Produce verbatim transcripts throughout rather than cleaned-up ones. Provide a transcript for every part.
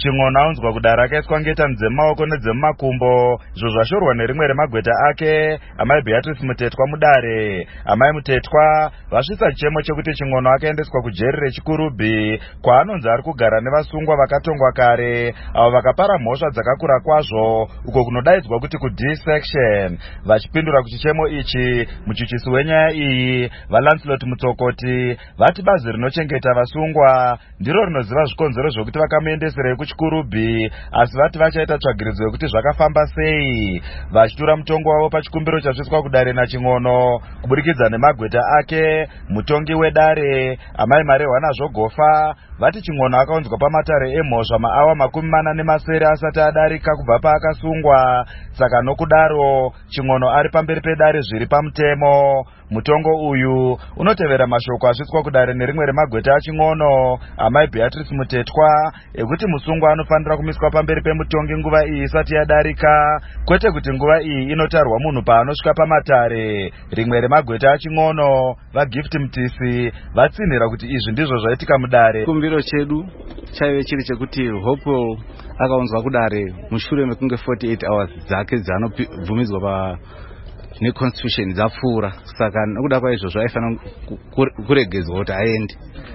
Ching'ono aunzwa kudara akaiswa ngetani dzemaoko nedzemumakumbo, izvo zvashorwa nerimwe remagweta ake, amai Beatrice Mutetwa mudare. Amai Mutetwa vasvitsa chichemo chekuti Ching'ono akaendeswa kujeri reChikurubi, kwaanonzi ari kugara nevasungwa vakatongwa kare, avo vakapara mhosva dzakakura kwazvo, uko kunodaidzwa kuti ku-D section. Vachipindura kuchichemo ichi, muchuchisi wenyaya iyi, vaLancelot Mutsokoti, vati bazi rinochengeta vasungwa ndiro rinoziva zvikonzero zvokuti vakamuendeserei kuChikurubi, asi vati vachaita tsvagiridzo yokuti zvakafamba sei. Vachitura mutongo wavo pachikumbiro chasvitswa kudare naChing'ono kuburikidza nemagweta ake, mutongi wedare amai Marehwana Zvogofa, vati Ching'ono akaunzwa pamatare emhosva maawa makumi mana nemasere asati adarika kubva paakasungwa, saka nokudaro Ching'ono ari pamberi pedare zviri pamutemo. Mutongo uyu unotevera mashoko asvitswa kudare nerimwe remagweta aChing'ono, amai Beatrice Mutetwa, ekuti musungwa anofanira kumiswa pamberi pemutongi nguva iyi isati yadarika, kwete kuti nguva iyi inotarwa munhu paanosvika pamatare. Rimwe remagweta aChing'ono, vaGift Mutisi, vatsinhira kuti izvi ndizvo zvaitika mudare. Kumbiro chedu chaive chiri chekuti Hopewell akaunzwa kudare mushure mekunge forty-eight hours dzake dzaanobvumidzwa pa neconstitution dzapfuura, saka nokuda kwaizvozvo aifanira kuregedzwa kuti aende,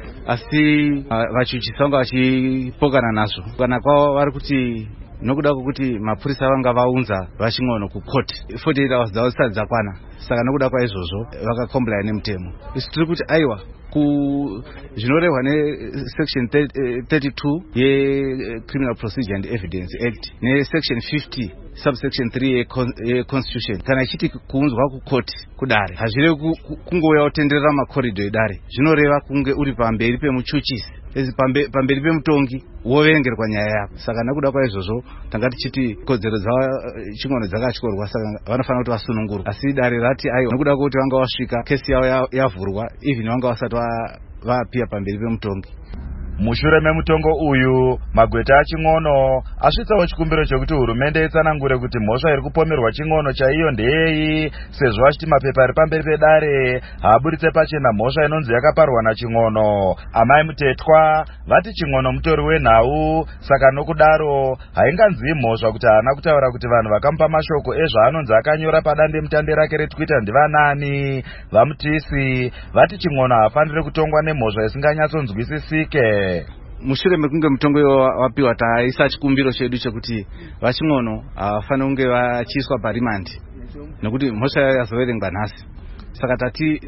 asi vachuchisi vanga vachipokana nazvo. Kana kwavo vari kuti nokuda kwokuti mapurisa vanga vaunza vaChing'ono kukoti forty-eight hours dzavo dzisati dzakwana, saka nokuda kwaizvozvo vakakomplaina nemutemo. Isi tiri kuti aiwa ku zvinorehwa nesection thirty-two yeCriminal Procedure and Evidence Act nesection fifty subsection three yeConstitution, kana ichiti kuunzwa kukoti kudare hazvirevi kungouya utenderera makoridho edare, zvinoreva kunge uri pamberi pemuchuchisi, pamberi pemutongi woverengerwa nyaya yako. Saka nekuda kwaizvozvo tanga tichiti kodzero dzaChing'ono dzakatyorwa, saka vanofanira kuti vasunungurwa. Asi dare rati aiwa nekuda kwokuti vanga vasvika, kesi yavo yavhurwa, even vanga vasati vapia pamberi pemutongi. Mushure memutongo uyu, magweta aChing'ono asvitsawo chikumbiro chekuti hurumende itsanangure kuti mhosva iri kupomerwa Ching'ono chaiyo ndeyeyi, sezvo vachiti mapepa ari pamberi pedare haaburitse pachena mhosva inonzi yakaparwa naChing'ono. Amai Mutetwa vati Ching'ono mutori wenhau, saka nokudaro hainganzivi mhosva kuti haana kutaura kuti vanhu vakamupa mashoko ezvaanonzi akanyora padande mutande rake reTwitter ndivanani. VaMutisi vati Ching'ono haafaniri kutongwa nemhosva isinganyatsonzwisisike. Mushure mekunge mutongo wapiwa, taisa chikumbiro chedu chekuti vaChing'ono havafaniri kunge vachiiswa parimandi nekuti mhosva yazoverengwa nhasi, saka tati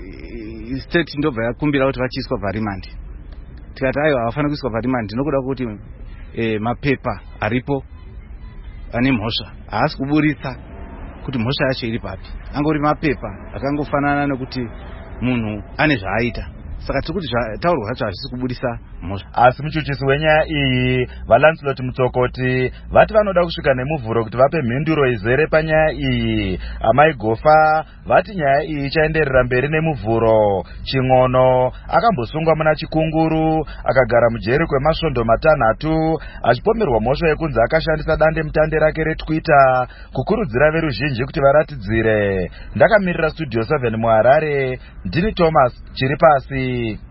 state ndobva yakumbira kuti vachiiswa parimandi. Tikati aiwa havafaniri kuiswa parimandi nokuda kuti e, mapepa aripo ane mhosva haasi kuburitsa kuti mhosva yacho iri papi, angori mapepa akangofanana nekuti munhu ane zvaaita, saka tiri kuti taurwa zvacho hazvisi kubudisa mhosva. Asi muchuchisi wenyaya iyi, vaLancelot Mutsokoti, vati vanoda kusvika nemuvhuro kuti vape mhinduro izere panyaya iyi. Amai Gofa vati nyaya iyi ichaenderera mberi nemuvhuro. Ching'ono akambosungwa muna Chikunguru, akagara mujeri kwemasvondo matanhatu, achipomerwa mhosva yekunzi akashandisa dande mutande rake reTwitter kukurudzira veruzhinji kuti varatidzire. Ndakamirira Studio seven muHarare, ndini Thomas Chiripasi.